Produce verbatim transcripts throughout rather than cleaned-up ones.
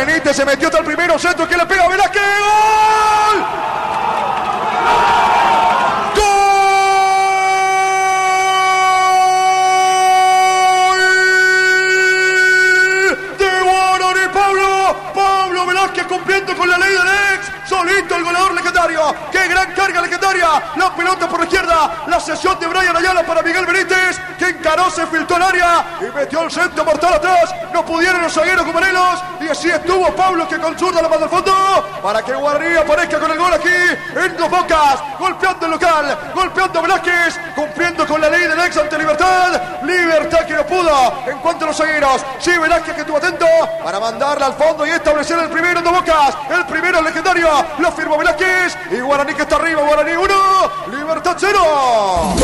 Benítez se metió hasta el primero centro que le pega a Velázquez. ¡Gol! Cumpliendo con la ley del ex, solito el goleador legendario. Qué gran carga legendaria, la pelota por la izquierda, la sesión de Brian Ayala para Miguel Benítez, que encaró, se filtró al área y metió el centro mortal atrás. No pudieron los zagueros cumarelos y así estuvo Pablo, que con zurda la manda al fondo para que Guaraní aparezca con el gol aquí en Dos Bocas, golpeando el local, golpeando a Velázquez, cumpliendo con la ley del ex ante Libertad. Libertad que no pudo en cuanto a los zagueros. Sí, Velázquez que estuvo atento para mandarla al fondo y establecer el primero en Dos Bocas. El primero legendario, lo firmó Velázquez y Guaraní que está arriba. Guaraní uno, Libertad cero.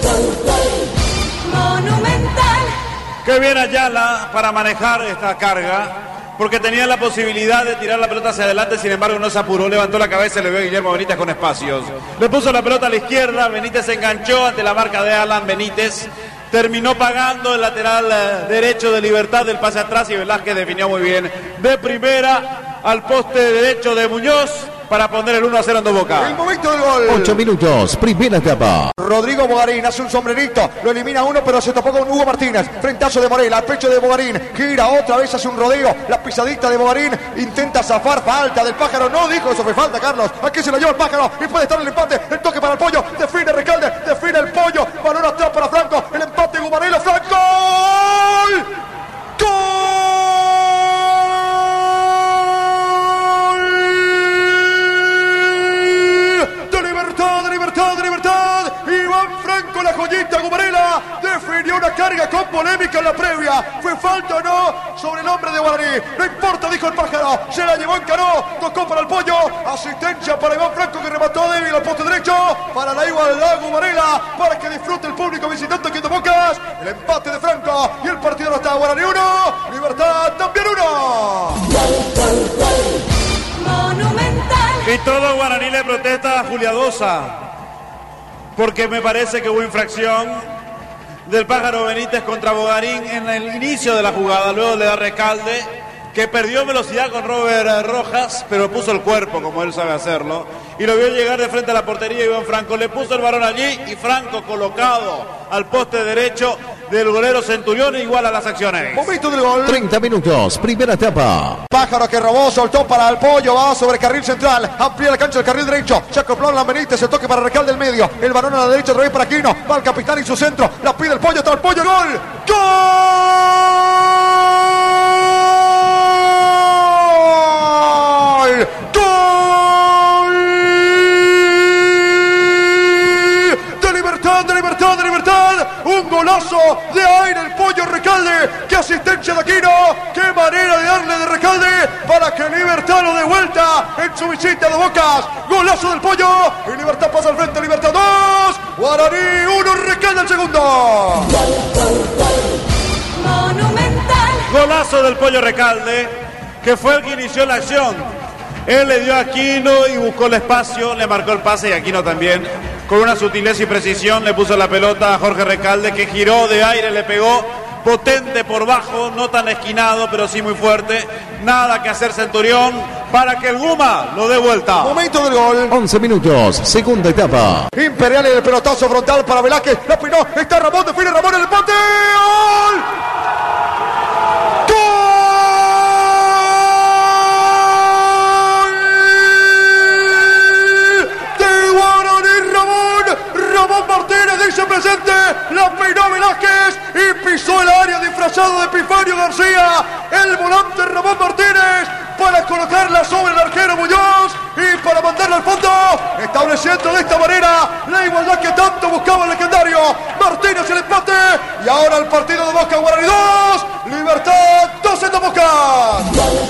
Monumental. Qué bien Ayala para manejar esta carga, porque tenía la posibilidad de tirar la pelota hacia adelante, sin embargo no se apuró, levantó la cabeza y le vio a Guillermo Benítez con espacios. Le puso la pelota a la izquierda, Benítez se enganchó ante la marca de Alan Benítez, terminó pagando el lateral eh, derecho de Libertad del pase atrás y Velázquez definió muy bien de primera al poste derecho de Muñoz para poner el uno a cero en Dos Bocas. El momento del gol. Ocho minutos, primera etapa. Rodrigo Bogarín hace un sombrerito, lo elimina uno, pero se topó con Hugo Martínez. Frentazo de Morela, al pecho de Bogarín, gira otra vez, hace un rodeo, la pisadita de Bogarín, intenta zafar, falta del Pájaro, no dijo eso fue falta, Carlos. Aquí se la lleva el Pájaro y puede estar el empate, el toque para el Pollo, define Recalde, define el Pollo, balón atrás para Franco, el empate Gumarelo, Franco. ¡Gol! ¡Gol! La joyita Gumarela definió una carga con polémica en la previa. ¿Fue falta o no? Sobre el hombre de Guaraní. No importa, dijo el Pájaro. Se la llevó, encaró, tocó para el Pollo. Asistencia para Iván Franco, que remató débil al poste derecho. Para la igualdad Gumarela, para que disfrute el público visitante aquí en Dos Bocas. El empate de Franco y el partido no está. Guaraní uno, Libertad también uno. Monumental. Y todo Guaraní le protesta a Juliadosa, porque me parece que hubo infracción del Pájaro Benítez contra Bogarín en el inicio de la jugada. Luego le da Recalde, que perdió velocidad con Robert Rojas, pero puso el cuerpo como él sabe hacerlo, y lo vio llegar de frente a la portería. Iván Franco le puso el balón allí y Franco, colocado al poste derecho del golero Centurión, igual a las acciones. Momento del gol. treinta minutos, primera etapa. Pájaro que robó, soltó para el Pollo, va sobre carril central, amplía la cancha del carril derecho, se acopló a Benítez, el toque para Recalde del medio, el balón a la derecha otra vez para Aquino, va el capitán y su centro, la pide el Pollo, está el Pollo, gol, gol, gol, de Libertad, de Libertad, de Libertad, un golazo de aire el Pollo Recalde, qué asistencia de Aquino, qué manera de darle de Recalde para que Libertad lo dé vuelta en su visita a Dos Bocas. Golazo del Pollo y Libertad pasa al frente. Libertad dos, Guaraní uno, Recalde el segundo. Monumental. Golazo del Pollo Recalde, que fue el que inició la acción. Él le dio a Aquino y buscó el espacio, le marcó el pase y Aquino también, con una sutileza y precisión, le puso la pelota a Jorge Recalde, que giró de aire, le pegó potente por bajo, no tan esquinado, pero sí muy fuerte. Nada que hacer Centurión para que el Guma lo dé vuelta. Momento del gol. once minutos, segunda etapa. Imperial en el pelotazo frontal para Velázquez. La pinó, está Ramón, define Ramón, el empate. ¡Gol! Ramón Martínez dice presente, la peinó Velázquez y pisó el área disfrazado de Epifanio García, el volante Ramón Martínez, para colocarla sobre el arquero Muñoz y para mandarla al fondo, estableciendo de esta manera la igualdad que tanto buscaba el legendario. Martínez el empate y ahora el partido de Boca. Guaraní dos, Libertad dos en Dos Bocas.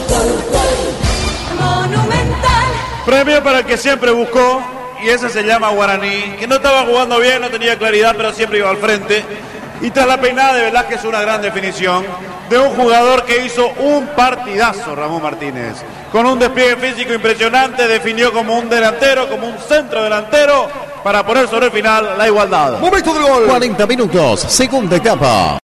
Monumental. Premio para el que siempre buscó, y ese se llama Guaraní, que no estaba jugando bien, no tenía claridad, pero siempre iba al frente. Y tras la peinada de Velázquez, una gran definición de un jugador que hizo un partidazo, Ramón Martínez. Con un despliegue físico impresionante, definió como un delantero, como un centro delantero, para poner sobre el final la igualdad. Momento del gol. cuarenta minutos, segunda etapa.